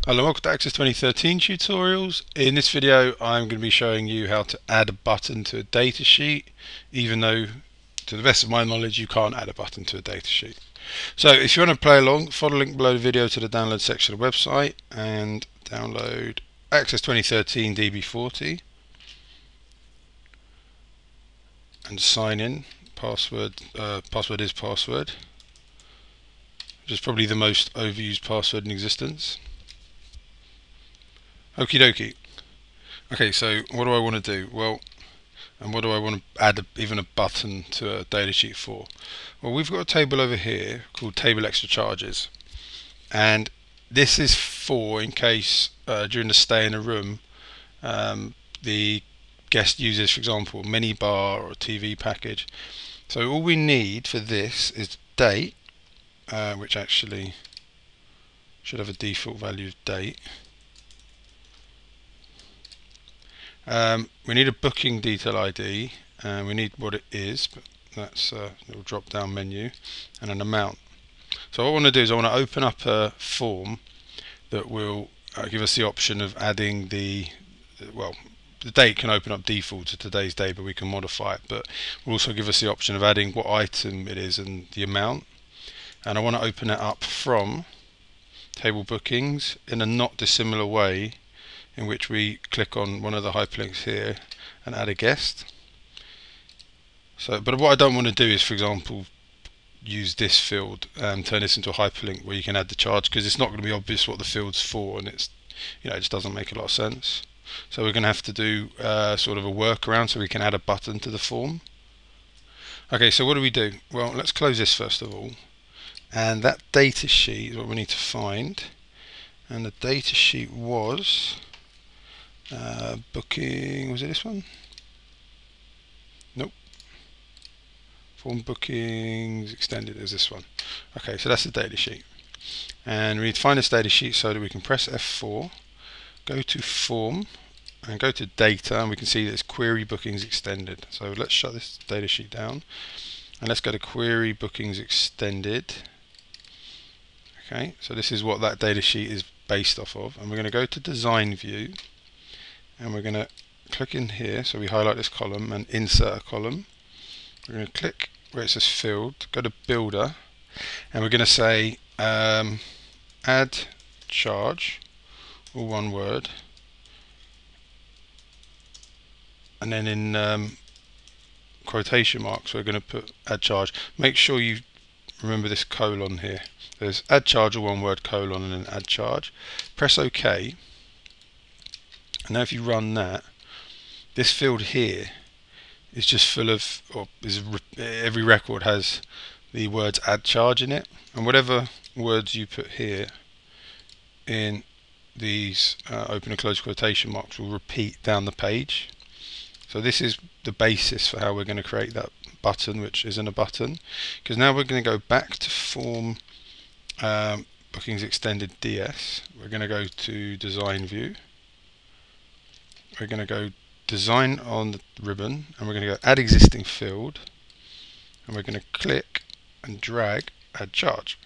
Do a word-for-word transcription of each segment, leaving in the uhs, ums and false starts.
Hello, welcome to Access twenty thirteen tutorials. In this video I'm going to be showing you how to add a button to a datasheet, even though to the best of my knowledge you can't add a button to a datasheet. So if you want to play along, follow the link below the video to the download section of the website and download Access twenty thirteen D B forty and sign in. Password, uh, password is password, which is probably the most overused password in existence. Okie dokie. Okay, so what do I want to do? Well, and what do I want to add a, even a button to a datasheet for? Well, we've got a table over here called Table Extra Charges, and this is for in case uh, during the stay in a room um, the guest uses, for example, a minibar or a T V package. So all we need for this is date, uh, which actually should have a default value of date. Um, we need a booking detail I D, and we need what it is, but that's a little drop down menu, and an amount. So what I want to do is I want to open up a form that will uh, give us the option of adding the, well, the date can open up default to today's date, but we can modify it, but will also give us the option of adding what item it is and the amount. And I want to open it up from table bookings in a not dissimilar way, in which we click on one of the hyperlinks here and add a guest. So, but what I don't want to do is, for example, use this field and turn this into a hyperlink where you can add the charge, because it's not going to be obvious what the field's for, and it's, you know, it just doesn't make a lot of sense. So we're going to have to do uh, sort of a workaround so we can add a button to the form. Okay, so what do we do? Well, let's close this first of all, and that data sheet is what we need to find. And the data sheet was uh, booking, was it this one? Nope. Form bookings extended is this one. Okay, so that's the data sheet, and we need to find this data sheet so that we can press F four, go to form and go to data, and we can see that it's query bookings extended. So let's shut this data sheet down and let's go to query bookings extended. Okay, so this is what that data sheet is based off of, and we're going to go to design view and we're going to click in here, so we highlight this column and insert a column. We're going to click where it says field, go to builder, and we're going to say um, add charge, all one word, and then in um, quotation marks we're going to put add charge. Make sure you remember this colon here. There's add charge, all one word, colon, and then add charge. Press OK, and now if you run that, this field here is just full of, or is every record has the words add charge in it, and whatever words you put here in these uh, open and close quotation marks will repeat down the page. So this is the basis for how we're going to create that button, which isn't a button, because now we're going to go back to form um, bookings extended D S. We're going to go to design view, we're going to go design on the ribbon, and we're going to go add existing field, and we're going to click and drag add charge,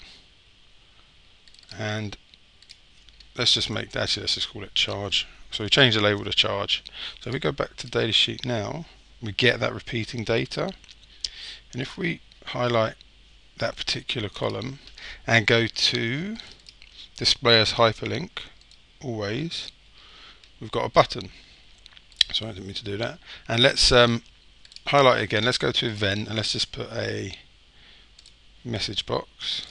and let's just make that, actually let's just call it charge. So we change the label to charge. So if we go back to datasheet now, we get that repeating data, and if we highlight that particular column and go to display as hyperlink always, we've got a button. So I didn't mean to do that. And let's um, highlight it again. Let's go to event and let's just put a message box.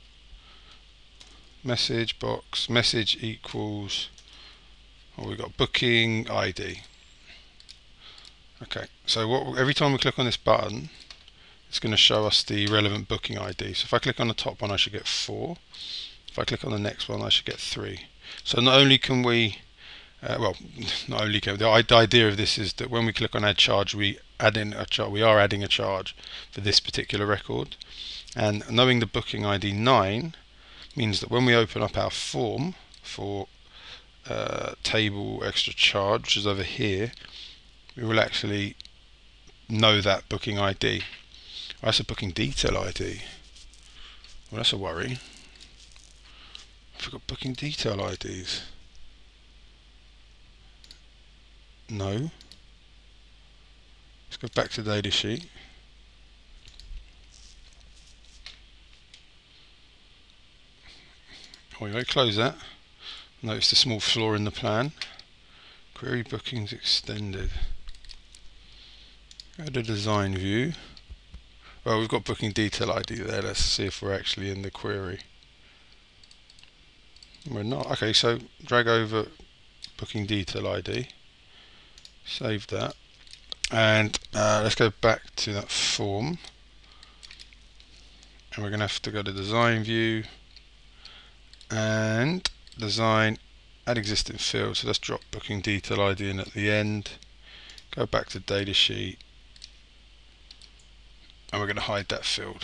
Message box, message equals, oh, we've got booking I D. Okay, so what, every time we click on this button, it's going to show us the relevant booking I D. So if I click on the top one, I should get four. If I click on the next one, I should get three. So not only can we, uh, well, not only can, the idea of this is that when we click on add charge, we add in a charge. We are adding a charge for this particular record, and knowing the booking I D nine means that when we open up our form for uh, table extra charge, which is over here, we will actually know that booking I D. Oh, that's a booking detail I D. Well, that's a worry. we've got booking detail I Ds. No. Let's go back to data sheet. Oh, we won't close that. Notice the small flaw in the plan. Query bookings extended. Go to design view. Well, we've got booking detail I D there. Let's see if we're actually in the query. We're not. Okay, so drag over booking detail I D. Save that. And uh, let's go back to that form. And we're going to have to go to design view and design add existing field. So let's drop booking detail I D in at the end. Go back to data sheet. And we're going to hide that field.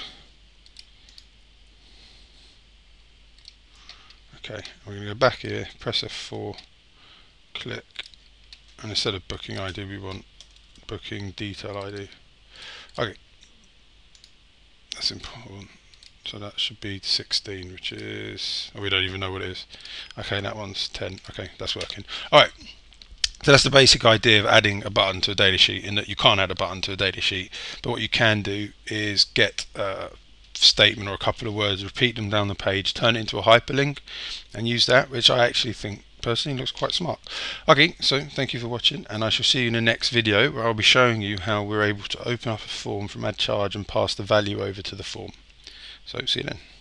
Okay, we're going to go back here, press F four, click, and instead of booking I D we want booking detail I D. Okay, that's important. So that should be sixteen, which is, oh, we don't even know what it is. Okay, that one's ten. Okay, that's working. Alright, so that's the basic idea of adding a button to a data sheet, in that you can't add a button to a data sheet, but what you can do is get a statement or a couple of words, repeat them down the page, turn it into a hyperlink and use that, which I actually think personally looks quite smart. Okay, so thank you for watching, and I shall see you in the next video where I'll be showing you how we're able to open up a form from add charge and pass the value over to the form. So see you then.